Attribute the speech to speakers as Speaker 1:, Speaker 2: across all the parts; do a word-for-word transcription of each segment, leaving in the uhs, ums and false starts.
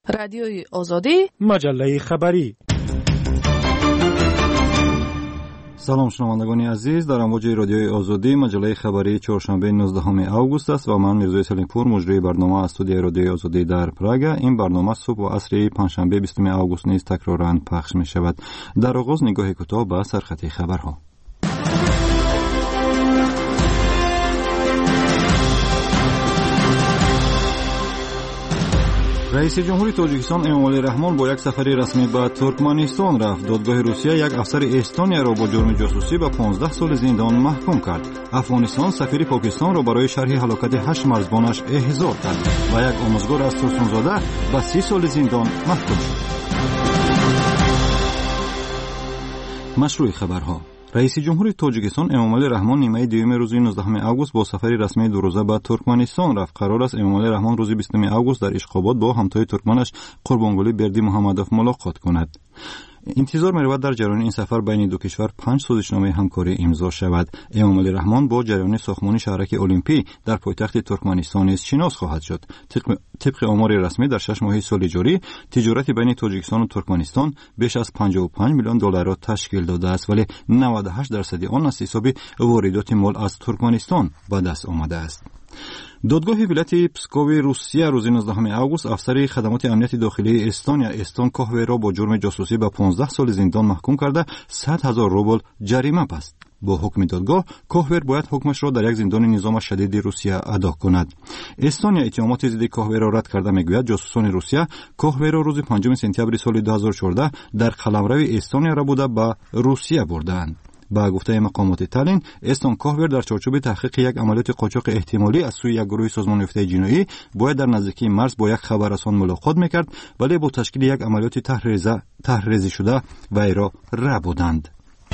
Speaker 1: رادیوی آزادی،
Speaker 2: مجله خبری.
Speaker 3: سلام شنوندگان عزیز، در امواج رادیوی آزادی مجله خبری چهارشنبه نوزدهم آگوست است و من میرزا سلیمپور مجری برنامه از استودیوی رادیوی آزادی در پراگ. این برنامه صبح و عصر پنجشنبه بیستم آگوست نیز تکرارا پخش می شود. در آغاز نگاه کوتاه به سرخط خبرها. رئیس جمهوری تاجیکستان امامعلی رحمان با یک سفر رسمی به ترکمنستان رفت. دادگاه روسیه یک افسر استونیا را با جرم جاسوسی به پانزده سال زندان محکوم کرد. افغانستان سفیر پاکستان را برای شرح هلاکت هشت مرزبانش احضار کرد و یک آموزگار از ترسونزاده به سی سال زندان محکوم شد. مشروع خبرها. رئیس جمهوری تاجیکستان امامعلی رحمان نیمه دوم روز نوزدهم آگوست با سفری رسمی دو روزه به ترکمنستان رفت. قرار است امامعلی رحمان روز بیستم آگوست در اشخاباد با همتای ترکمنش قربانگلی بردی محمدوف ملاقات کند. انتظار می‌رود در جریان این سفر بین دو کشور پنج سازشنامه همکاری امضا شود. امامعلی رحمان با جریان ساختمان شهرک المپی در پایتخت ترکمنستان نیز شناس خواهد شد. طبق, طبق آمار رسمی در شش ماه سال جاری تجارت بین تاجیکستان و ترکمنستان بیش از پنجاه و پنج میلیون دلار را تشکیل داده است، ولی نود و هشت درصد آن از حساب واردات مال از ترکمنستان به دست آمده است. دادگاه ولایت پسکو روسیه روز نوزدهم آگوست افسر خدمات امنیت داخلی استونیا استون کوهور را با جرم جاسوسی به پانزده سال زندان محکوم کرده صد هزار روبل جریمه بست. با حکم دادگاه کوهور باید حکمش را در یک زندان نظام شدید روسیه ادا کند. استونیا اتهامات ضد کوهور را رد کرده میگوید جاسوسان روسیه کوهور را روز پنجم سپتامبر سال دو هزار و چهارده در قلمرو استونیا را بوده به روسیه بردند. با گفته مقامات تالین، استون کوهور در چارچوب تحقیق یک عملیات قاچاق احتمالی از سوی یک گروه سازمان یافته جنایی باید در نزدیکی مرز با یک خبررسان ملاقات میکرد، ولی با تشکیل یک عملیات تحریزی شده وی را ربودند.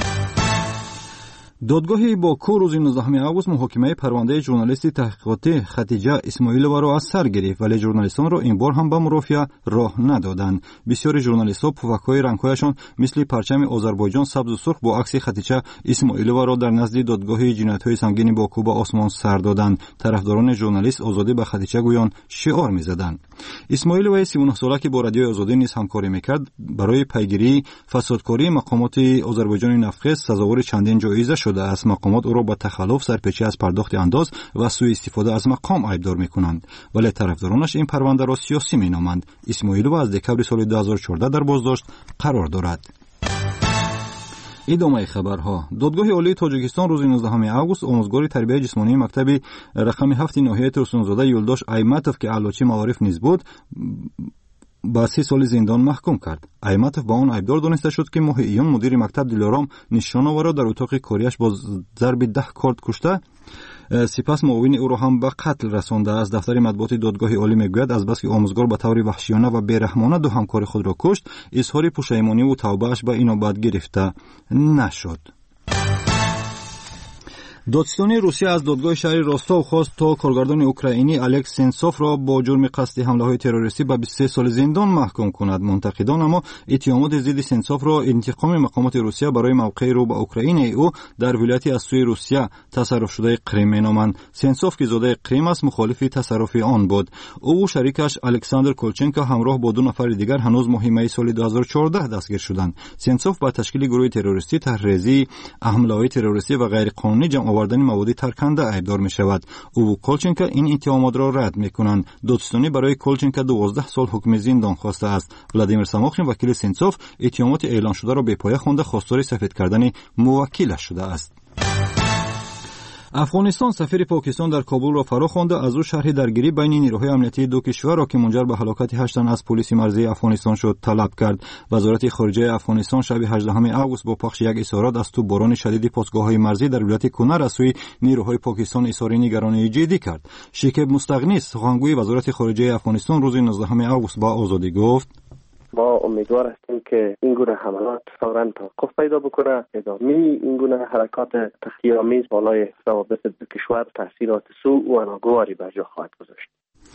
Speaker 3: دادگاه باکو روز نوزدهم آگوست محاکمه پرونده ژورنالیست تحقیقاتی خدیجه اسماعیلووا را از سر گرفت، ولی ژورنالیستان را این بار هم به مرافعه راه ندادند. بسیاری ژورنالیست‌ها پوک‌های رنگ‌هایشان مثل پرچم آذربایجان سبز و سرخ با عکس خدیجه اسماعیلووا را در نزد دادگاه جنایت‌های سنگین باکو به آسمان سر دادند. طرفداران ژورنالیست آزادی به خدیجه گویان شعار می‌زدند. اسماعیلووا سی و نه ساله که با رادیوی آزادی نیز همکاری می‌کرد برای پیگیری فسادکاری مقامات آذربایجان نفتخیز سزاوار چندین جایزه شد. از مقامات او را به تخلف، سرپیچی از پرداخت انداز و سوء استفاده از مقام ایبدار میکنند، ولی طرفدارانش این پرونده را سیاسی مینامند. اسماعیلووا از دکمبر سال دو هزار و چهارده در بازداشت قرار دارد. ادامه خبرها. دادگاه عالی تاجیکستان روز نوزدهم آگوست آموزگار تربیت جسمانی مکتب رقم هفت ناحیه ترسونزاده یولداش ایمتوف که علوچی معارف نیز بود با سی سال زندان محکوم کرد. ایمتوف با آن ایبدار دانسته شد که ماه ایون مدیر مکتب دلارام نشان‌آور را در اتاق کاریش با ضرب ده کارد کشته، سپس معاون او را هم به قتل رسانده است. دفتر مطبوعات دادگاه عالی میگوید از بس که آموزگار به طور وحشیانه و بیرحمانه دو همکار خود را کشت، اظهار پشیمانی و توبه‌اش به اینابت گرفته نشد. دادستان روسیه از دادگاه شهر راستاو خواست تا کارگردان اوکراینی الکس سنسوف را با جرم قصد حمله‌های تروریستی به بیست و سه سال زندان محکوم کند. منتقدان اما اتهامات ضد سنسوف را انتقام مقامات روسیه برای موقع رو به اوکراین او در ولایتی از سوی روسیه تصرف شده کریم مینامند. سنسوف که زاده کریم است مخالف تصرف آن بود. او و شریکش الکساندر کولچنکو همراه با دو نفر دیگر هنوز ماه می سال دو هزار و چهارده دستگیر شدند. سنسوف با تشکیل گروه تروریستی، تحریزی، حمله‌های تروریستی و غیر قانونی جمع آوردن مواد ترکنده ایبدار می شود. او و کولچنکو این اتهامات را رد می کنند. دادستانی برای کولچنکو دوازده سال حکم زندان خواسته است. ولادیمیر ساموخین وکیل سنسوف اتهامات اعلان شده را به پایه خوانده خواستار سفید کردن موکلش شده است. افغانستان سفیر پاکستان در کابل را فرا خوانده از او شرح درگیری بین نیروهای امنیتی دو کشور را که منجر به هلاکت هشت تن از پلیس مرزی افغانستان شد طلب کرد. وزارت خارجه افغانستان شب هجدهم آگوست با پخش یک اظهارات از تو باران شدید پاسگاه‌های مرزی در ولایت کنر از سوی نیروهای پاکستان اظهار نگرانی جدی کرد. شکیب مستغنی سخنگوی وزارت خارجه افغانستان روز نوزدهم آگوست با آزادی گفت:
Speaker 4: ما امیدوار هستیم که این گونه حملات فوراً توقف پیدا بکنه. ادامه این گونه حرکات تحقیرآمیز بالای روابط دو کشور تاثیرات سوء و ناگواری بر جا خواهد گذاشت.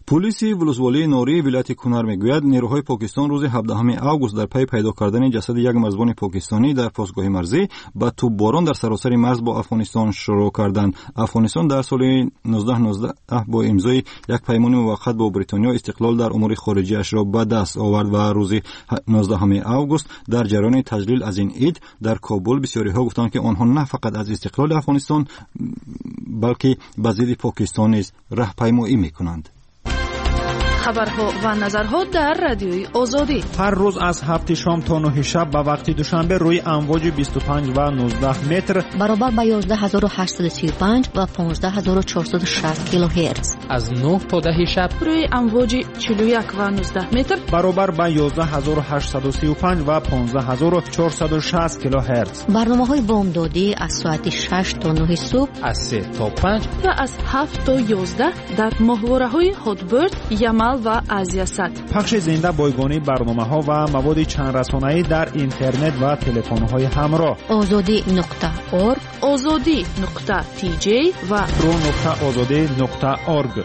Speaker 3: پلیس ولسوالی نوری ولایت کنر میگوید نیروهای پاکستان روز هفدهم آگوست در پی پیدا کردن جسد یک مزبان پاکستانی در پاسگاه مرزی با توپباران در سراسر مرز با افغانستان شروع کردند. افغانستان در سال نوزده نوزده با امضای یک پیمان موقت با بریتانیا استقلال در امور خارجی‌اش را به دست آورد و روز نوزدهم آگوست در جریان تجلیل از این عید در کابل بسیاری ها گفتند که آنها نه فقط از استقلال افغانستان بلکه به ضد پاکستان نیز راهپیمایی می‌کنند.
Speaker 1: خبرها و نظرها در رادیوی آزادی
Speaker 2: هر روز از هفت شام تا نه شب به وقت دوشنبه روی امواج بیست و پنج و نوزده متر
Speaker 5: برابر با یازده هزار و هشتصد و سی و پنج و پانزده هزار و چهارصد و شصت کیلوهرتز
Speaker 6: از نه تا ده شب
Speaker 1: روی امواج چهل و یک و نوزده متر
Speaker 2: برابر با یازده هزار و هشتصد و سی و پنج و پانزده هزار و چهارصد و شصت کیلوهرتز.
Speaker 5: برنامه‌های بامدادی از ساعت شش تا نه صبح،
Speaker 6: از سه تا پنج
Speaker 1: و از هفت تا یازده در ماهواره‌های هاتبرد، یمل و آزیاست.
Speaker 2: پخش زنده بایگانی برنامه‌ها و مواد چند رسانه‌ای در اینترنت و تلفن‌های همراه.
Speaker 5: آزادی نقطه اورگ،
Speaker 1: آزادی نقطه تی جی و
Speaker 2: رو نقطه آزادی نقطه اورگ.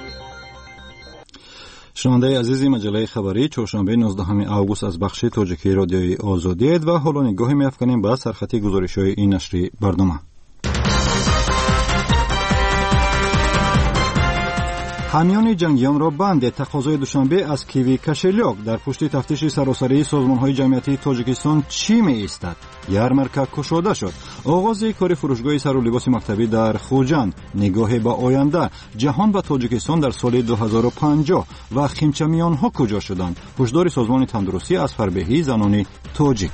Speaker 3: شنونده عزیزی مجله خبری چهارشنبه نوزدهم آگوست از بخش تاجیکی رادیوی آزادی و حالا نگاهی می‌افکنیم به سرخط گزارش‌های این نشر برنامه. حامیان جنگیان را بند تقاضای دوشنبه از کیوی کشلیوک در پشت تفتیش سراسری سازمان‌های جمعیتی تاجیکستان چی می‌ایستد؟ یارمارک گشوده شد. آغاز کار فروشگاه سر و لباس مکتبی در خوجند، نگاه به آینده، جهان و تاجیکستان در سال دو هزار و پنجاه و خیمچمیان‌ها کجا شدند؟ هشدار سازمان تندرستی از فربهی زنان تاجیک.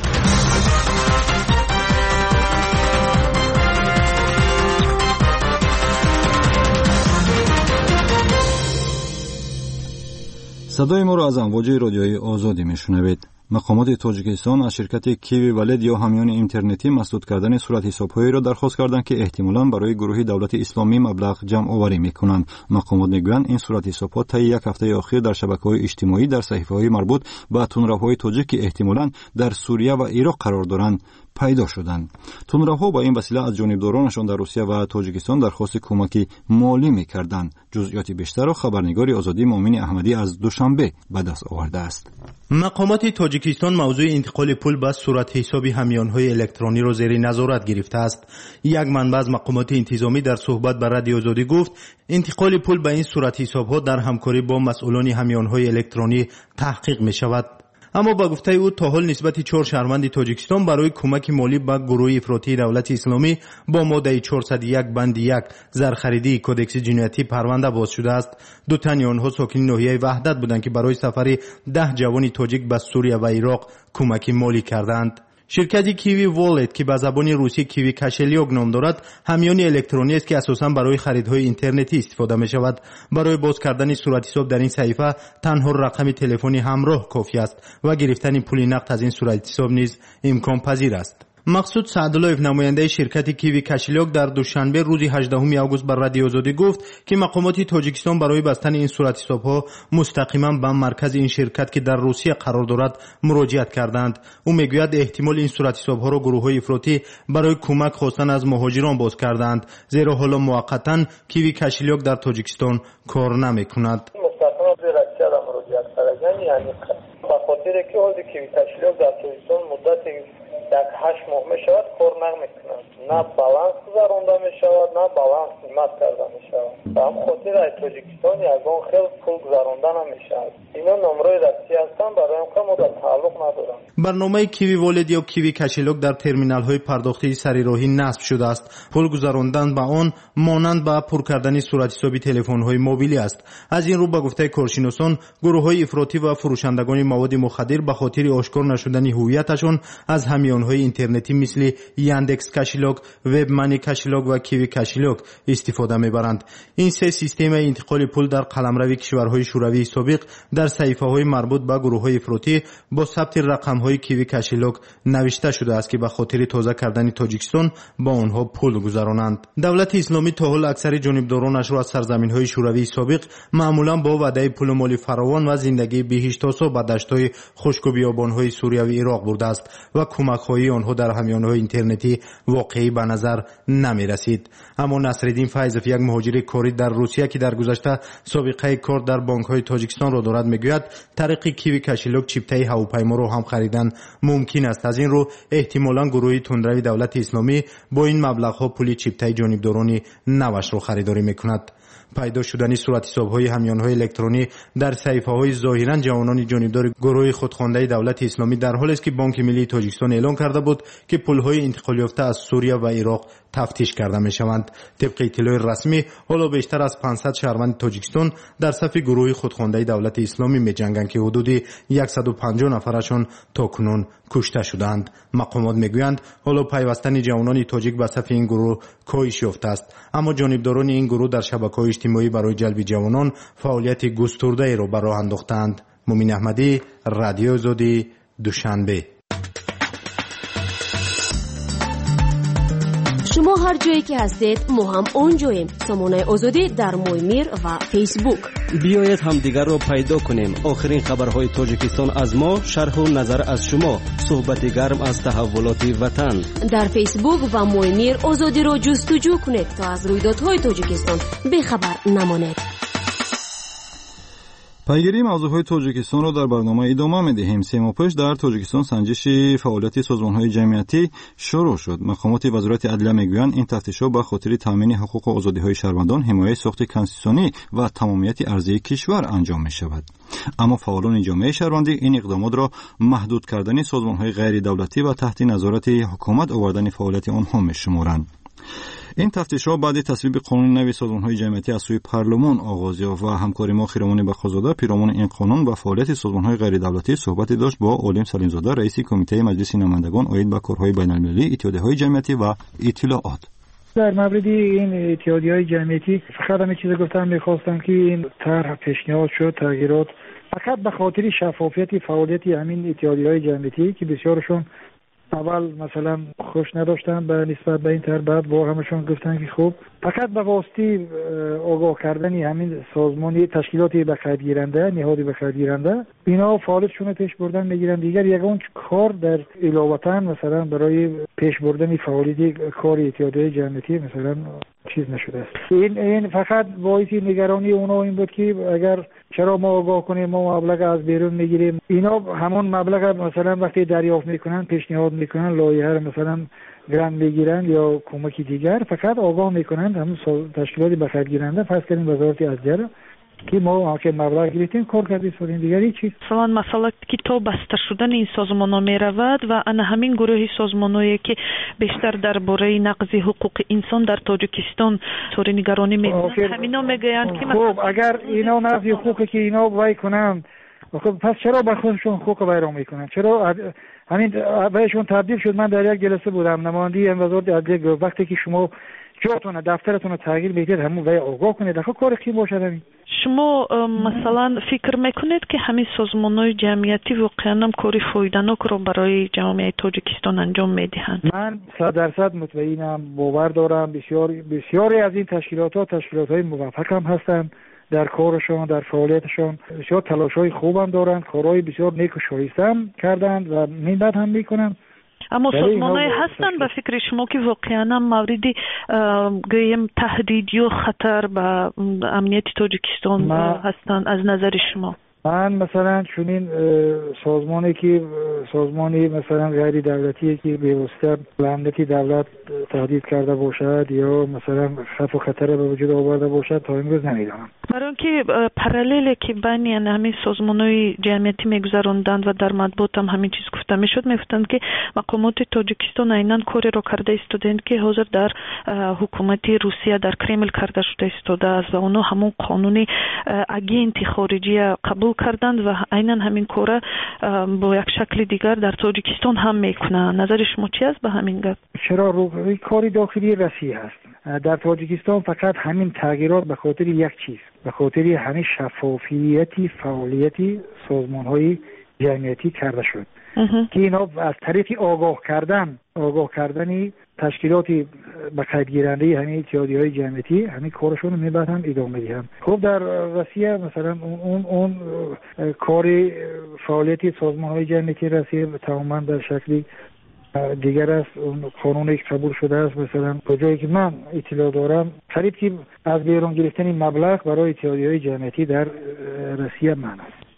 Speaker 3: صدای ما را از امواج رادیوی آزادی میشنوید. مقامات تاجیکستان از شرکت کیوی ولد یا حامیان اینترنتی مسدود کردن صورت حساب‌هایی را درخواست کردند که احتمالاً برای گروه دولت اسلامی مبلغ جمع آوری می‌کنند. مقامات می‌گویند این صورت حساب‌ها طی یک هفته اخیر در شبکه‌های اجتماعی در صحیفه‌های مربوط به تندروهای تاجیک که احتمالاً در سوریه و عراق قرار دارند پیدا شدند. تندروها با این وسیله از جانبدارانشان در روسیه و تاجیکستان درخواست کمک مالی می‌کردند. جزئیات بیشتر را خبرنگار آزادی مؤمن احمدی از دوشنبه به دست آورده است.
Speaker 7: مقامات تاجیکستان موضوع انتقال پول به صورت حسابی حامیان‌های الکترونی را زیر نظارت گرفته است. یک منبع از مقامات انتظامی در صحبت با رادیو آزادی گفت انتقال پول به این صورت حساب‌ها در همکاری با مسئولان حامیان‌های الکترونی تحقیق می‌شود. اما با گفته او تا حال نسبت چهار شهروند تاجیکستان برای کمک مالی به گروه افراطی دولت اسلامی با ماده چهارصد و یک بند یک زرخریدی کدکس جنایتی پرونده باز شده است. دو تن آنها ساکن ناحیه وحدت بودند که برای سفر ده جوان تاجیک به سوریه و عراق کمک مالی کردند. شرکت کیوی والت که به زبان روسی کیوی کشلیوک نام دارد حامیان الکترونی است که اساساً برای خریدهای اینترنتی استفاده می شود. برای باز کردن صورت حساب در این صحیفه تنها رقم تلفنی همراه کافی است و گرفتن پول نقد از این صورت حساب نیز امکان پذیر است. مقصود سعدالله‌اف نماینده شرکت کیوی کشلیوک در دوشنبه روز هجدهم آگوست بر رادیو آزادی گفت که مقامات تاجیکستان برای بستن این صورت حساب‌ها مستقیما به مرکز این شرکت که در روسیه قرار دارد مراجعت کردند. او میگوید احتمال این صورت حساب‌ها را گروه‌های افراطی برای کمک خواستن از مهاجران باز کردند، زیرا حالا موقتاً کیوی کشلیوک در تاجیکستان کار نمی‌کند.
Speaker 8: مستقیما به روسیه مراجعت کردن، یعنی به خاطر که حالی کیوی کشلیوک در تاجیکستان مدت یک هشت ماه می شود کار نمیکنند، نه بالانس گذرانده می شود نه بالانس قیمت کرده می شود. به هم خاطر از تاجیکستان یگان خیلی پول گذرانده نمی شود. اینا نمرای رسمی هستند، برای هم که ما در تعلق ندارم.
Speaker 7: برنامه کیوی والد یا کیوی کشلیوک در ترمینال های پرداختی سریراهی نصب شده است. پول گذراندن به آن مانند به پر کردن صورت حسابی تلفن های موبیلی است. از این رو به گفته کارشناسان گروه های افراطی و فروشندگان مواد مخدر به خاطر آشکار نشدن هویتشان از حامیان‌های اینترنتی مثل یاندکس کشلیوک، وب مانی کشلیوک و کیوی کشلیوک استفاده می‌برند. این سه سیستم انتقال پول در قلمرو کشورهای شوروی سابق در صحیفه‌های مربوط به گروه‌های افراطی با ثبت رقم‌های کیوی کشلیوک نوشته شده است که به خاطر تازه کردن تاجیکستان با آنها پول گذرانند. دولت اسلامی تا حال اکثر جانبدارانش را از سرزمین‌های شوروی سابق معمولاً با وعده پول مالی فراوان و زندگی بهشت‌آسا به دشت‌های خشک و بیابان‌های سوریه و عراق برده است و کمک مبلغ‌های آنها در همیانه‌های اینترنتی واقعی به نظر نمی‌رسید. اما نصرالدین فیضوی، یک مهاجر کاری در روسیه که در گذشته سابقه کار در بانک‌های تاجیکستان را دارد، میگوید طریق کیوی کشیلوک چیپتای هواپیما را هم خریدن ممکن است. از این رو احتمالاً گروه تندروی دولت اسلامی با این مبلغ‌ها پول چیپتای جانبداران نوش را خریداری می‌کند. پیدا شدن صورت حساب‌های همیانه‌های الکترونی در صحیفه‌های ظاهراً جوانان جانبدار گروه خودخوانده دولت اسلامی در حالی است که بانک ملی تاجیکستان اعلام کرده بود که پول‌های انتقال یافته از سوریه و عراق تفتیش کرده می‌شوند. طبق اطلاع رسمی حالا بیشتر از پانصد شهروند تاجیکستان در صف گروه خودخوانده دولت اسلامی می‌جنگند که حدود صد و پنجاه نفرشان تاکنون کشته شدند. مقامات میگویند حالا پیوستن جوانان تاجیک به صف این گروه کاهش یافته است، اما جانبداران این گروه در شبکه‌های اجتماعی برای جلب جوانان فعالیت گسترده را به راه انداختند. مومین احمدی، رادیو آزادی، دوشنبه.
Speaker 9: شما هر جایی که هستید ما هم اونجاییم. سامانه آزادی در مویمیر و فیسبوک.
Speaker 10: بیایید هم دیگر رو پیدا کنیم. آخرین خبرهای تاجیکستان از ما، شرح و نظر از شما، صحبت گرم از تحولات وطن.
Speaker 9: در فیسبوک و مویمیر آزادی رو جستجو کنید تا از رویدادهای تاجیکستان بیخبر نمانید.
Speaker 3: پیگیری موضوعهای تاجیکستان را در برنامه ادامه می‌دهیم. سه ماه پیش در تاجیکستان سنجش فعالیت سازمان‌های جمعیتی شروع شد. مقامات وزارت عدلیه می‌گویند این تفتیش‌ها به خاطر تامین حقوق و آزادی‌های شهروندان، حمایت ساخت کنستیتوسیونی و تمامیت ارضی کشور انجام می‌شود. اما فعالان جامعه شهروندی این اقدامات را محدود کردن سازمان‌های غیر دولتی و تحت نظارت حکومت آوردن فعالیت آنها می‌شمارند. این تفتیش‌ها بعد تصویب قانون نوی سازمان‌های جمعیتی از سوی پارلمان آغاز یافت و همکاری ما خیرمان بخشزاده پیرامون این قانون و فعالیت سازمان‌های غیر دولتی صحبت داشت با عالم سلیم‌زاده، رئیس کمیته مجلس نمایندگان عاید به کارهای بین‌المللی، اتحادیه‌های جمعیتی و اطلاعات.
Speaker 11: در مورد این اتحادیه‌های جمعیتی فقط همین چیز گفتم، می‌خواستم که این طرح پیشنهاد شد تغییرات فقط به خاطر شفافیت فعالیت همین اتحادیه‌های جمعیتی که بسیارشون اول مثلا خوش نداشتن به نسبت به این طرح، بعد با همشون گفتن که خوب فقط به واسطه آگاه کردن همین سازمانی تشکیلاتی به خرید گیرنده، نهادی به خرید گیرنده، اینا فعالیتشون پیش بردن میگیرن. دیگر یگان کار در علاوه مثلا برای پیش بردن فعالیت کار اتحادیه جمعیتی مثلا چیز نشده است. این این فقط باعث نگرانی اونا این بود که اگر چرا ما آگاه کنیم ما مبلغ از بیرون میگیریم، اینا همون مبلغ مثلا وقتی دریافت میکنن پیشنهاد میکنن لایحه مثلا گران بگیرن یا کمکی دیگر، فقط آگاه میکنن همون تشکیلاتی به خرید گیرنده فرض کنیم وزارت عدلیه که ما که مبلغ گرفتیم کار کردیم سوالین دیگری چیز.
Speaker 12: مثلا مسئله که تا بسته شدن این سازمان‌ها می‌رود و انا همین گروه سازمان‌هایی که بیشتر درباره نقض حقوق انسان در تاجیکستان طوری نگرانی می‌کنند، همینا میگویند که
Speaker 11: خب اگر اینا نقض حقوقی که اینا وای کنند، خب پس چرا به خودشون حقوق بیرون میکنن؟ چرا همین بهشون تبدیل شد؟ من در یک جلسه بودم، نماینده وزارت عدلیه گفت وقتی که شما جاتون دفترتون رو تغییر میدید همون وای آگاه کنید، آخه کار کی باشه همین.
Speaker 12: شما مثلا فکر میکنید که همین سازمان‌های جمعیتی واقعا هم کاری فایده‌ناک رو برای جامعه تاجیکستان انجام میدهند؟
Speaker 11: من صد درصد مطمئنم، باور دارم بسیار بسیاری از این تشکیلات‌ها تشکیلات‌های موفق هم هستند در کارشون، در فعالیتشون، بسیار تلاش‌های خوب هم دارند، کارهای بسیار نیک و شایسته هم کردند و منت هم میکنن.
Speaker 12: اما سازمان‌های هستن به فکر شما که واقعا مورد گویم تهدید یا خطر به امنیت تاجیکستان هستن از نظر شما؟
Speaker 11: من مثلا چونین سازمانی که سازمانی مثلا غیر دولتی که به واسطه امنیت دولت تهدید کرده باشد یا مثلا خطر و خطر به وجود آورده باشد تا امروز نمیدونم.
Speaker 12: برای اینکه پرالیلی که بین همین سازمان‌های جمعیتی میگذراندند و در مطبوعات هم همین چیز گفته میشد، میگفتند که مقامات تاجیکستان عیناً کاری رو کرده ایستادند که حاضر در حکومت روسیه در کرمل کرده شده ایستاده است و اونها همون قانون اگنت خارجی قبول کردند و عیناً همین کار با یک شکل دیگر در تاجیکستان هم میکنند. نظر شما چی است به همین گپ؟
Speaker 11: چرا روی کاری داخلی روسیه هست در تاجیکستان؟ فقط همین تغییرات به خاطر یک چیز، به خاطر همین شفافیتی فعالیتی سازمان‌های جمعیتی کرده شد که اینا از طریق آگاه کردن آگاه کردنی تشکیلاتی به قید گیرنده همین اتحادیه‌های جمعیتی همین کارشون رو میبرن هم ادامه میدن. خب در روسیه مثلا اون اون کار فعالیتی سازمان‌های جمعیتی روسیه تماما در شکلی دیگر است. قانونی که قبول شده است مثلا به جایی که من اطلاع دارم قریب که از بیرون گرفتن مبلغ برای اتحادیه‌های جمعیتی در روسیه من است.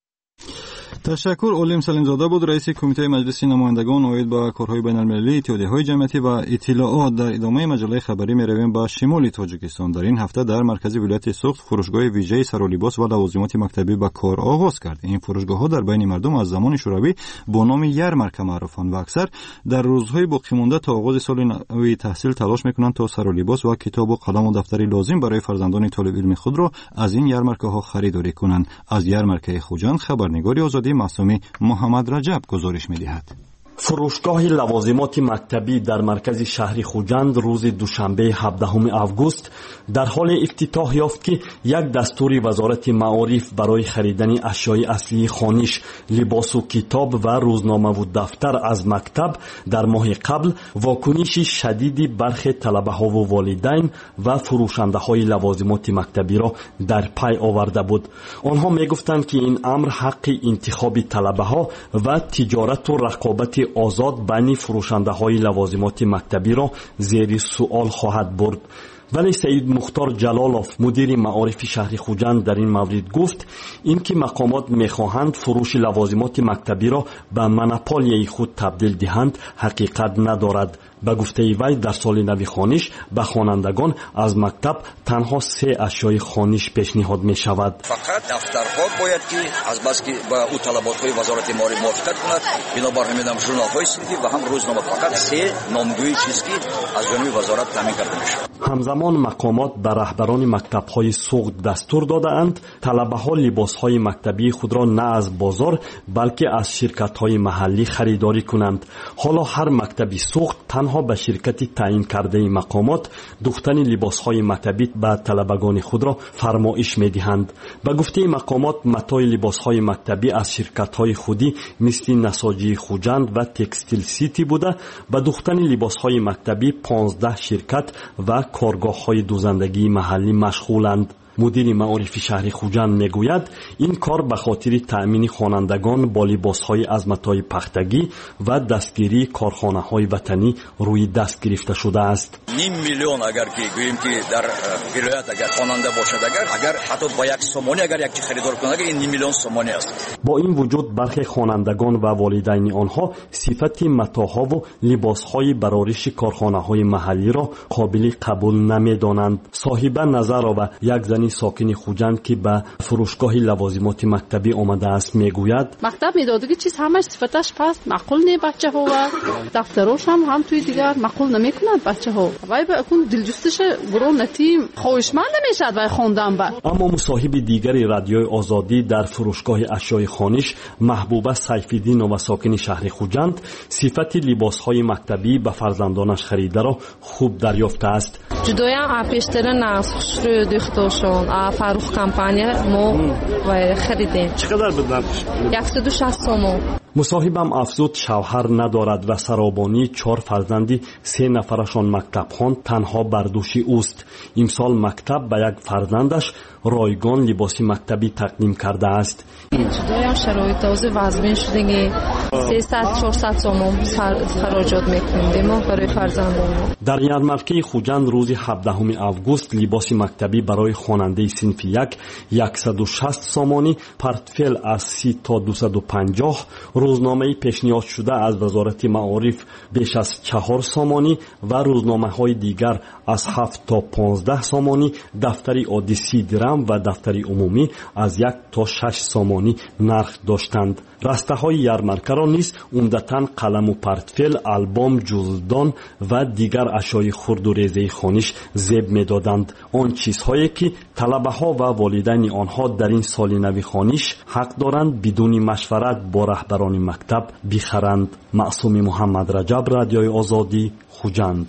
Speaker 3: تشکر. علیم سلیمزاده بود، رئیس کمیته مجلس نمایندگان اوید با کارهای بین المللی اتحادیه‌های جمعیتی و اطلاعات. در ادامه مجله خبری می‌رویم به شمال تاجیکستان. در این هفته در مرکز ولایت سوخت فروشگاه ویژه سر و لباس و لوازمات مکتبی به کار آغاز کرد. این فروشگاه‌ها در بین مردم از زمان شوروی با نام یرمرک معروفند و اکثر در روزهای باقی مانده تا آغاز سال نوی تحصیل تلاش می‌کنند تا سر و لباس و کتاب و قلم و دفتری لازم برای فرزندان طالب علم خود را از این یرمرک‌ها خریداری کنند. از یرمرک خوجند خبرنگاری آزادی معصومی محمد رجب گزارش می‌دهد.
Speaker 13: فروشگاه لوازمات مکتبی در مرکز شهر خوجند روز دوشنبه هفدهم آگوست در حال افتتاح یافت که یک دستور وزارت معارف برای خریدن اشیای اصلی خانش، لباس و کتاب و روزنامه و دفتر از مکتب در ماه قبل واکنش شدیدی برخی طلبه‌ها و والدین و فروشنده‌های لوازمات مکتبی را در پی آورده بود. آنها می‌گفتند که این امر حق انتخاب طلبه‌ها و تجارت و رقابت آزاد بین فروشنده‌های لوازمات مکتبی را زیر سوال خواهد برد. ولی سید مختار جلالوف مدیر معارف شهر خوجند در این مورد گفت این که مقامات می‌خواهند فروش لوازمات مکتبی را به مونوپولی خود تبدیل دهند حقیقت ندارد. به گفته وی در سال نو خانش به خوانندگان از مکتب تنها سه اشیای خانش پیشنهاد می شود.
Speaker 14: فقط دفترها باید که از بس که با او طلبات های وزارت معارف موافقت کند، بنابر همین هم ژورنال های صنفی و هم روزنامه فقط سه نامگوی چیز که از جانب وزارت تامین کرده می شود.
Speaker 13: همزمان مقامات به رهبران مکتب های سوخت دستور داده اند طلبه ها لباس های مکتبی خود را نه از بازار بلکه از شرکت های محلی خریداری کنند. حالا هر مکتبی سوخت تنها به شرکتی تعیین کرده مقامات دوختن لباس‌های مکتبی به طلبگان خود را فرمایش می‌دهند. به گفته مقامات متاع لباس‌های مکتبی از شرکت‌های خودی مثل نساجی خوجند و تکستیل سیتی بوده. به دوختن لباس‌های مکتبی پانزده شرکت و کارگاه‌های دوزندگی محلی مشغولند. مدیر معارف شهر خوجند میگوید این کار به خاطر تأمین خوانندگان با لباس‌های از متاع پختگی و دستگیری کارخانه‌های وطنی روی دست گرفته شده است.
Speaker 14: نیم میلیون اگر که گوییم که در ولایت اگر خواننده باشد اگر اگر حتی با یک سومانی اگر یک خریدار کنه اگر این نیم میلیون سومانی است.
Speaker 13: با این وجود برخی خوانندگان و والدین آنها صفت متاع‌ها و لباس‌های برآورش کارخانه‌های محلی را قابل قبول نمی‌دانند. صاحب نظر و یک زن ساکن خوجند که به فروشگاه لوازمات مکتبی آمده است میگوید
Speaker 15: مکتب میداده که چیز همش صفتش پست معقول نه بچه ها و دفتراش هم هم توی دیگر معقول نمیکنند بچه ها وای به اون دلجستش برون نتیم خوشمند نمیشد وای خوندن بعد.
Speaker 13: اما مصاحب دیگری رادیوی آزادی در فروشگاه اشیای خانش محبوبه سیف‌الدین و ساکن شهر خوجند صفت لباس‌های مکتبی به فرزندانش خریده را خوب دریافته است.
Speaker 16: جدایم اپیشتر نسخ رو دیختوشون فروخ کمپانی ما خریدیم.
Speaker 13: چقدر بود؟
Speaker 16: صد و شصت سومو.
Speaker 13: مصاحبم افزود شوهر ندارد و سرابانی چهار فرزندی سه نفرشان مکتب خوان تنها بردوشی اوست. امسال مکتب به یک فرزندش رایگان لباس مکتبی تقدیم کرده است.
Speaker 16: جدایم شرایط تازه وضعین شدگی سیصد چهارصد سومو خراجات میکنیم ما برای فرزندان.
Speaker 13: در یرمرکه خوجند روز هفدهم آگوست لباس مکتبی برای خواننده صنف یک صد و شصت سامانی، پورتفل از سی تا دویست و پنجاه، روزنامه پیشنهاد شده از وزارت معارف بیش از چهار سامانی و روزنامه های دیگر از هفت تا پانزده سامانی، دفتری عادی سی درم و دفتری عمومی از یک تا شش سامانی نرخ داشتند. رسته های یرمرکه را نیز عمدتاً قلم و پورتفل، آلبوم، جزدان و دیگر اشیای خرد و ریزه خانش زیب می‌دادند. آن چیزهایی که طلبه ها و والدین آنها در این سال نو خانش حق دارند بدون مشورت با رهبران مکتب بخرند. معصوم محمد رجب، رادیوی آزادی، خوجند.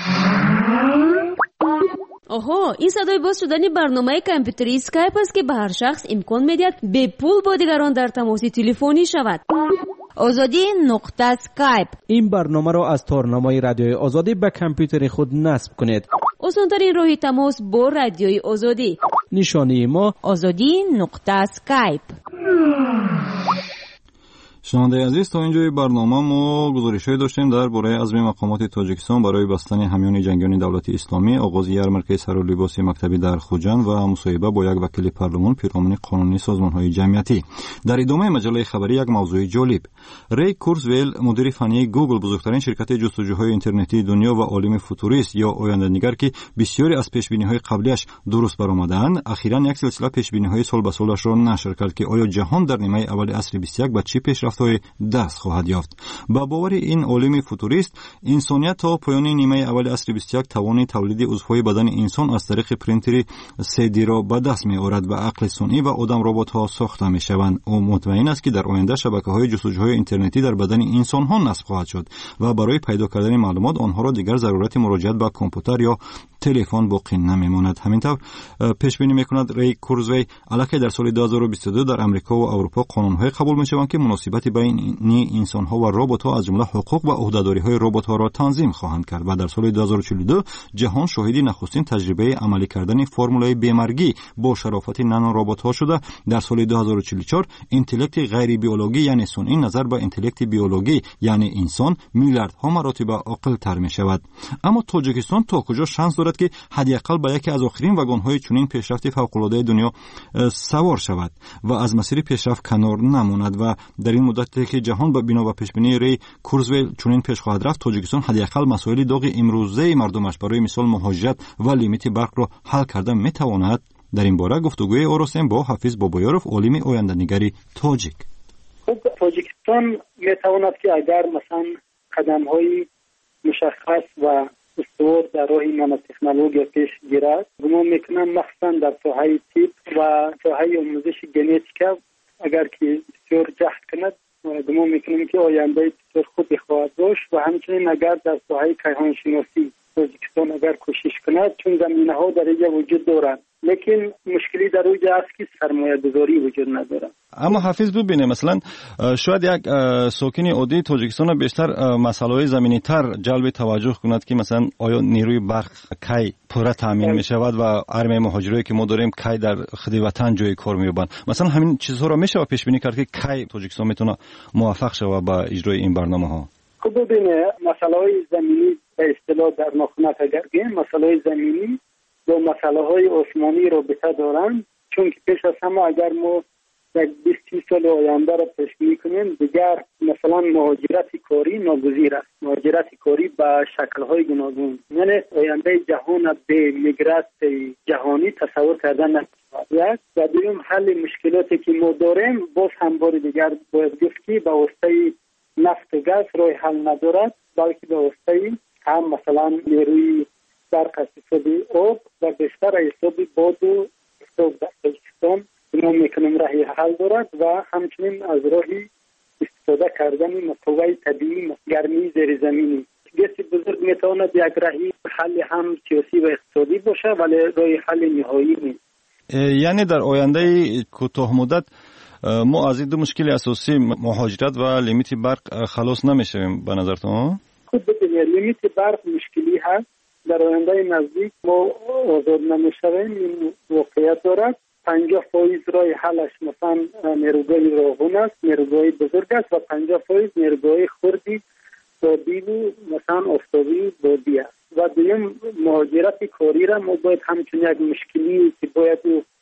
Speaker 9: آها، این صدای باز شدن برنامه کامپیوتری اسکایپ است که به هر شخص امکان می‌دهد به پول با دیگران در تماس تلفنی شود. آزادی نقطه اسکایپ.
Speaker 6: این برنامه را از تارنمای رادیوی آزادی به کامپیوتر خود نصب کنید.
Speaker 9: آسان‌ترین راه تماس با رادیوی آزادی.
Speaker 6: نشانی ما
Speaker 9: آزادی نقطه اسکایپ.
Speaker 3: شنونده عزیز، تا اینجای برنامه ما گزارش‌هایی داشتیم درباره عزم مقامات تاجیکستان برای بستن همیان جنگیان دولت اسلامی، آغاز یارمرکه سر و لباس مکتبی در خوجند و مصاحبه با یک وکیل پارلمان پیرامون قانونی سازمان‌های جمعیتی. در ادامه مجله خبری یک موضوع جالب. ری کورزویل، مدیر فنی گوگل، بزرگترین شرکت جستجوهای اینترنتی دنیا و عالم فوتوریست یا آینده‌نگر که بسیاری از پیش‌بینی‌های قبلیش درست برآمدند، اخیراً یک سلسله پیش‌بینی‌های سال به سالش را نشر کرد که آیا جهان در نیمه اول عصر بیست و یک به چه پیشرفت‌های دست خواهد یافت. با باور این عالم فوتوریست، انسانیت تا پایان نیمه اول عصر بیست و یک توان تولید عضوهای بدن انسان از طریق پرینتر سه دی را به دست می‌آورد و عقل صنعی و آدم ربات‌ها ساخته می‌شوند. او مطمئن است که در آینده شبکه‌های جستجوهای اینترنتی در بدن انسان‌ها نصب خواهد شد و برای پیدا کردن معلومات آنها را دیگر ضرورت مراجعت به کامپیوتر یا تلفن باقی نمی‌ماند. همینطور پیش بینی می‌کند ری کورزوی علاوه در سال دو هزار و بیست و دو در آمریکا و اروپا قانون‌های قبول می‌شوند که مناسبت بین انسان‌ها و ربات‌ها از جمله حقوق و عهده‌داری‌های ربات‌ها را تنظیم خواهند کرد و در سال دو هزار و چهل و دو جهان شاهد نخستین تجربه عملی کردن فرمولای بیمارگی با شرافت نانو ربات‌ها شده. در سال دو هزار و چهل و چهار انتلکت غیر بیولوژی یعنی صنعی نظر به انتلکت بیولوژی یعنی انسان میلیاردها مراتب عاقل‌تر می‌شود. اما تاجیکستان تا کجا شانس دارد که حداقل به یکی از آخرین واگن‌های چنین پیشرفت فوق‌العاده دنیا سوار شود و از مسیر پیشرفت کنار نماند و در این مدتی که جهان به بنا و پیشبینی ری کورزویل چنین پیش خواهد رفت، تاجیکستان حداقل مسائل داغ امروزه مردمش برای مثال مهاجرت و لیمیت برق را حل کرده میتواند. در این باره گفتگوی آراسیم با حفیظ بابایارف، عالم آینده‌نگری تاجیک.
Speaker 17: خب تاجیکستان میتواند که اگر مثلا قدم‌های مشخص و استوار در راه نانو تکنولوژی پیش گیرد، گمان میکنم مخصوصا در ساحه تیپ و ساحه آموزش ژنتیک اگر که بسیار جهد کند، گمان میکنم که آینده بسیار خوبی خواهد داشت و همچنین اگر در ساحه کیهان شناسی تاجیکستان اگر کوشش کند، چون زمینه‌ها در اینجا وجود دارند، لیکن مشکلی در اونجا است که سرمایه گذاری وجود نداره.
Speaker 3: اما حفیظ ببینه مثلا شاید یک ساکن عادی تاجیکستان بیشتر مسائل زمینی تر جلب توجه کند که مثلا آیا نیروی برق کی پوره تامین می شود و ارمی مهاجرایی که ما داریم کی در خدمت وطن جای کار می‌یابند. مثلا همین چیزها را میشه پیش بینی کرد که کی تاجیکستان میتونه موفق شود با اجرای این برنامه‌ها.
Speaker 17: خب ببینه مسائل زمینی به اصطلاح در ناخنت اگر بگیم مسائل زمینی با مسائل آسمانی رابطه دارند، چون که پیش از همه اگر ما یک بیست سال آینده را پیش بینی کنیم، دیگر مثلا مهاجرت کاری ناگزیر است. مهاجرت کاری به شکل‌های گوناگون، یعنی آینده جهان به میگرات جهانی تصور کردن نمی‌شود. و دوم حل مشکلاتی که ما داریم باز هم بار دیگر باید گفت که به واسطه نفت و گاز راه حل ندارد، بلکه به واسطه هم مثلا نیروی برق از حساب آب و بیشتر از حساب باد و آفتاب در تاجیکستان نام میکنم راهی حل دارد و همچنین از راهی استفاده کردن مقوای طبیعی گرمی زیر زمینی. گسی بزرگ میتواند یک راهی حل هم سیاسی و اقتصادی باشه ولی راه حل نهایی نیست.
Speaker 3: یعنی در آینده کوتاه مدت ما از این دو مشکل اساسی مهاجرت و لیمیت برق خلاص نمیشویم به نظرتون؟
Speaker 17: خود ببینید لیمیت برق مشکلی هست. در آینده نزدیک ما آزاد نمیشویم، این واقعیت دارد. پنجاه فایز رای حلش مثلا نیروگاه راغون است، نیروگاه بزرگ است و پنجاه فایز نیروگاه خردی بادی و مثلا آفتابی بادی است. و دویم مهاجرت کاری را ما باید همچون یک مشکلی که باید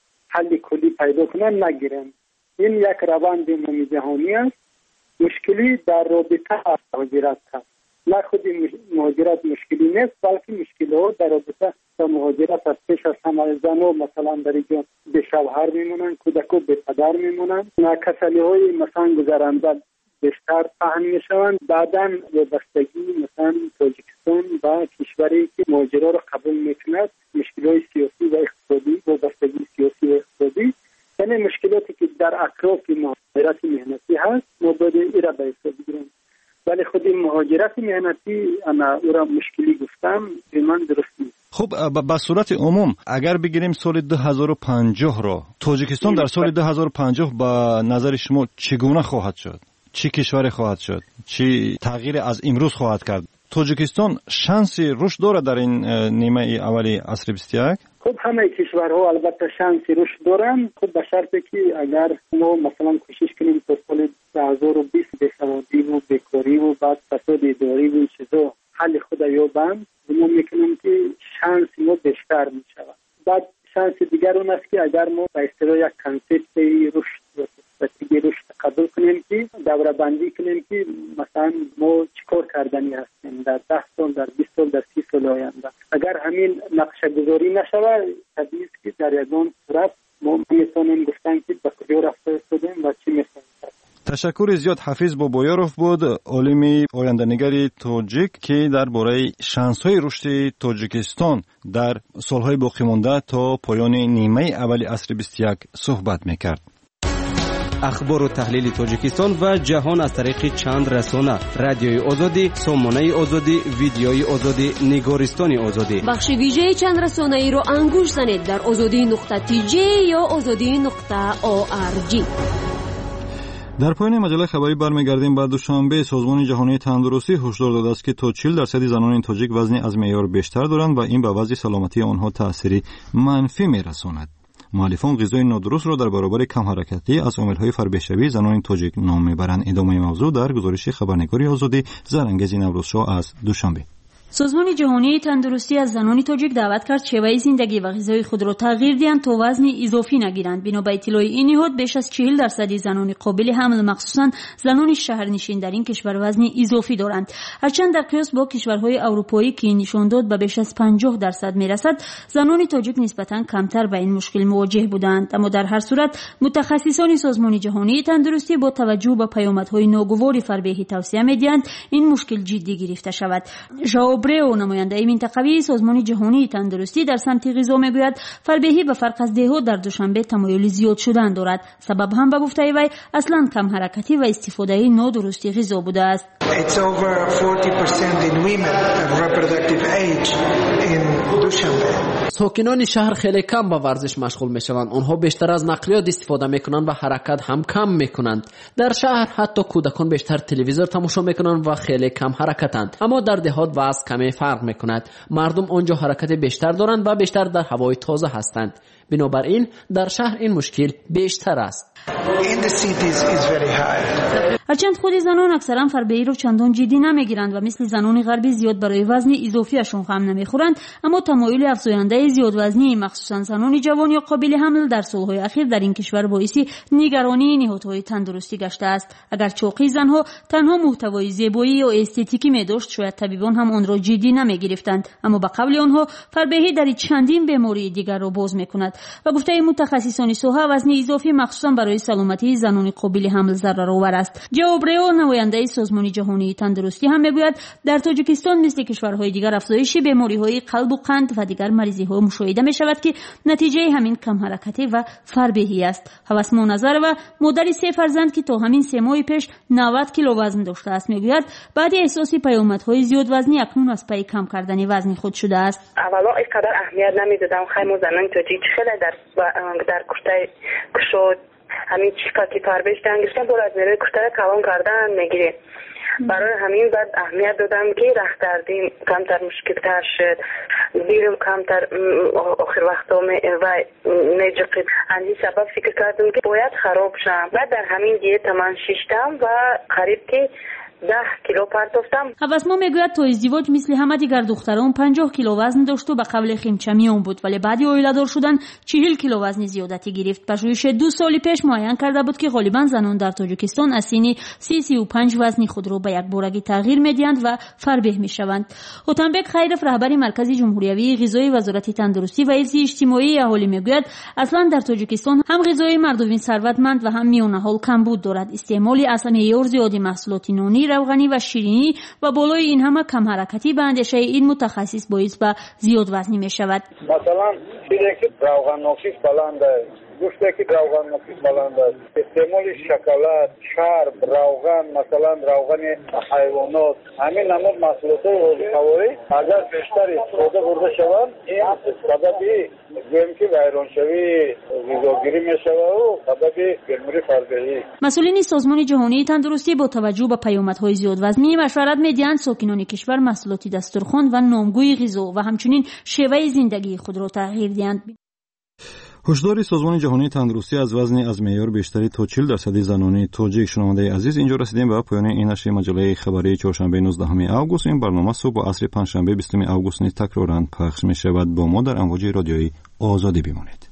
Speaker 17: حل کلی پیدا کنن نگیریم. این یک روند عمومی جهانی است. مشکلی در رابطه با مهاجرت است. نه خود مهاجرت مشکلی نیست، بلکه مشکل ها در رابطه با مهاجرت از پیش از همه زنها مثلا در اینجا به شوهر میمونن، کودکو به پدر میمونن، کسلی های مثلا گذرنده بیشتر پهن میشوند. بعدا وابستگی مثلا تاجیکستان و کشوری که مهاجرا را قبول میکند، مشکل های سیاسی و اقتصادی، وابستگی سیاسی و اقتصادی، یعنی مشکلاتی که در اطراف مهاجرت مهنتی هست، ما باید این را به حساب بگیریم. ولی خود این مهاجرت مهنتی انا او را مشکلی گفتم به من درست نیست.
Speaker 3: خب به صورت عموم اگر بگیریم سال دو هزار و پنجاه را، تاجیکستان در سال دو هزار و پنجاه به نظر شما چگونه خواهد شد؟ چه کشوری خواهد شد؟ چه تغییر از امروز خواهد کرد؟ تاجیکستان شانس رشد دارد در این نیمه اولی عصر بیست و یک؟
Speaker 17: خب همه کشورها البته شانس رشد دارند، خب به شرطی که اگر ما مثلا کوشش کنیم تا سال دو هزار و بیست بسوادی و بیکاری و بعد فساد اداری و این چیزا حل خود یابند، ما میکنم که شانس ما بیشتر میشود. بعد شانس دیگر اون است که اگر ما به اصطلاح یک کانسپت رشد و تیگه رشد قبول کنیم که دوره بندی کنیم که مثلا ما چیکار کردنی هستیم در ده سال، در بیست سال، در سی سال آینده. اگر همین نقشه گذاری نشود طبیعی است که در یگان صورت ما میتونیم گفتن که به کجا رفته استادیم و چی میتونیم.
Speaker 3: تشکر زیاد. حفیظ بابایاروف بود، عالم آینده‌نگری تاجیک که درباره شانس‌های رشد تاجیکستان در سالهای باقی مانده تا پایان نیمه اول عصر بیست و یک صحبت میکرد.
Speaker 10: اخبار و تحلیل تاجیکستان و جهان از طریق چند رسانه: رادیوی آزادی، سامانه آزادی، ویدیوی آزادی، نگارستان آزادی.
Speaker 9: بخش ویژه چند رسانه ای رو انگوش زنید در آزادی نقطه تی جی یا آزادی نقطه او آر جی.
Speaker 3: در پایان مجله خبری برمیگردیم. بعد دوشنبه سازمان جهانی تندرستی هشدار داده است که تا چهل درصد زنان تاجیک وزن از معیار بیشتر دارند و این به وضع سلامتی آنها تأثیری منفی میرساند. مؤلفان غذای نادرست را در برابر کم حرکتی از عامل‌های فربه‌شوی زنان تاجیک نام میبرند. ادامه موضوع در گزارش خبرنگاری آزادی زرانگیز نوروزشاه از دوشنبه.
Speaker 1: سازمان جهانی تندرستی از زنان تاجیک دعوت کرد شیوه زندگی و غذای خود را تغییر دهند تا وزن اضافی نگیرند. بنا به اطلاع این نهاد بیش از چهل درصد زنان قابل حمل مخصوصا زنان شهرنشین در این کشور وزن اضافی دارند. هرچند در قیاس با کشورهای اروپایی که نشان داد به بیش از پنجاه درصد میرسد، زنان تاجیک نسبتا کمتر با این مشکل مواجه بودند. اما در هر صورت متخصصان سازمان جهانی تندرستی با توجه به پیامدهای ناگوار فربهی توصیه می‌دهند این مشکل جدی گرفته شود. برو نماینده منطقوی سازمان جهانی تندرستی در سمت غذا میگوید فربهی به فرق از دهها در دوشنبه تمایل زیاد شدن دارد. سبب هم به گفته وی اصلا کم حرکتی و استفاده نادرستی غذا بوده است.
Speaker 18: It's over forty percent in women of reproductive age in Dushanbe.
Speaker 19: ساکنان شهر خیلی کم با ورزش مشغول میشوند. آنها بیشتر از نقلیات استفاده میکنند و حرکت هم کم میکنند. در شهر حتی کودکان بیشتر تلویزیون تماشا میکنند و خیلی کم حرکتند. اما در دهات وضع کمی فرق میکند. مردم آنجا حرکت بیشتر دارند و بیشتر در هوای تازه هستند. بنابراین در شهر این مشکل بیشتر است.
Speaker 1: هرچند خود زنان اکثرا فربهی رو چندان جدی نمیگیرند و مثل زنان غربی زیاد برای وزن اضافیشون غم نمیخورند، اما تمایل افزاینده زیاد وزنی مخصوصا زنان جوان یا قابل حمل در سالهای اخیر در این کشور باعث نگرانی نهادهای تندرستی گشته است. اگر چوقی زنها تنها محتوای زیبایی یا استتیکی می‌داشت، شاید طبیبان هم آن را جدی نمیگرفتند، اما به قول آنها فربهی در چندین بیماری دیگر را باز میکند و گفته متخصصان سوها وزن اضافی مخصوصا برای سلامتی زنان قابل حمل ضررآور است. جواب ریو نماینده سازمان جهانی تندرستی هم میگوید در تاجیکستان مثل کشورهای دیگر افزایش بیماری‌های قلب و قند و دیگر مریضی‌ها مشاهده می‌شود که نتیجه همین کم حرکتی و فربهی است. هوسمان نظر و مادر سه فرزند که تا همین سه ماه پیش نود کیلو وزن داشته است میگوید بعد احساس پیامدهای زیاد وزنی اکنون از پی کم کردن وزن خود شده است.
Speaker 20: اولا اینقدر اهمیت نمیدادم. خیلی زنان تاجیک خیلی در در کشته کشود همین چیکا که فربهش دنگشتن دور از میره کشته کلام کردن میگیره. برای همین بعد اهمیت دادم که رخت دردیم کمتر مشکل تر شد، دیرم کمتر آخر وقتا و نجقید. از این سبب فکر کردم که باید خراب شم. بعد در همین دیت من شیشتم و قریب که ده کیلو پرتافتم.
Speaker 1: هوسما میگوید تا ازدواج مثل همه دیگر دختران پنجاه کیلو وزن داشت و به قبل خیمچمی اون بود، ولی بعد اویله‌دار شدن چهل کیلو وزن زیادتی گرفت. پژوهش دو سال پیش معین کرده بود که غالبا زنان در تاجیکستان از سن سی سی و پنج وزن خود را به یک بارگی تغییر میدهند و فربه میشوند. هوتنبک خیرف رهبر مرکز جمهوری غذایی وزارت تندرستی و حفظ اجتماعی اهالی میگوید اصلا در تاجیکستان هم غذای مردم ثروتمند و هم میانه حال کمبود دارد. استعمال اصلا معیار زیادی محصولات نانی، روغنی و شیرینی و بالای این همه کم حرکتی به اندیشه این متخصص باعث به زیاد وزنی می شود.
Speaker 8: مثلا چیزی که روغن نوشیش بلند است، گوشتی که روغن نوشیش بلند است، استعمال شکلات، چرب، روغن، مثلا روغن حیوانات، همین نمود محصولات غذایی اگر بیشتر استفاده برده شود، این سببی گویم که ویرانشوی غذاگیری می شود و سببی بیماری فربهی.
Speaker 1: مسئولین سازمان جهانی تندرستی با توجه به پیامدهای زیاد وزنی مشورت می‌دهند ساکنان کشور محصولات دسترخوان و نامگوی غذا و همچنین شیوه زندگی خود را تغییر دهند.
Speaker 3: هشدار سازمان جهانی تندرستی از وزن از معیار بیشتری تا چهل درصد زنان تاجیک. شنونده عزیز، اینجا رسیدیم به پایان این نشر مجله خبری چهارشنبه نوزدهم اوگوست. این برنامه صبح و عصر پنجشنبه بیستم اوگوست نیز تکرارا پخش می شود. با ما در امواج رادیویی آزادی بمانید.